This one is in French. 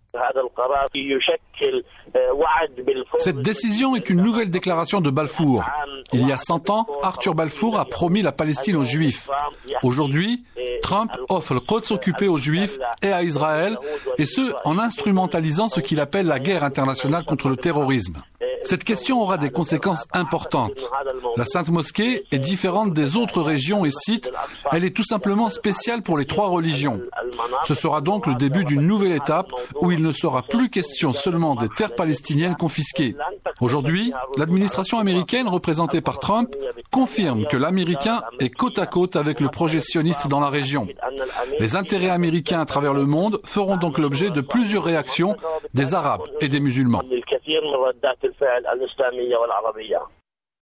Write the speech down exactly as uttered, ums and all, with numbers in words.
Cette décision est une nouvelle déclaration de Balfour. Il y a cent ans, Arthur Balfour a promis la Palestine aux Juifs. Aujourd'hui, Trump offre le Quds occupé aux Juifs et à Israël, et ce, en instrumentalisant ce qu'il appelle la guerre internationale contre le terrorisme. Cette question aura des conséquences importantes. La Sainte Mosquée est différente des autres régions et sites. Elle est tout simplement spéciale pour les trois religions. Ce sera donc le début d'une nouvelle étape où il ne sera plus question seulement des terres palestiniennes confisquées. Aujourd'hui, l'administration américaine représentée par Trump confirme que l'américain est côte à côte avec le projet sioniste dans la région. Les intérêts américains à travers le monde feront donc l'objet de plusieurs réactions des Arabes et des musulmans. الكثير من ردات الفعل الإسلامية والعربية.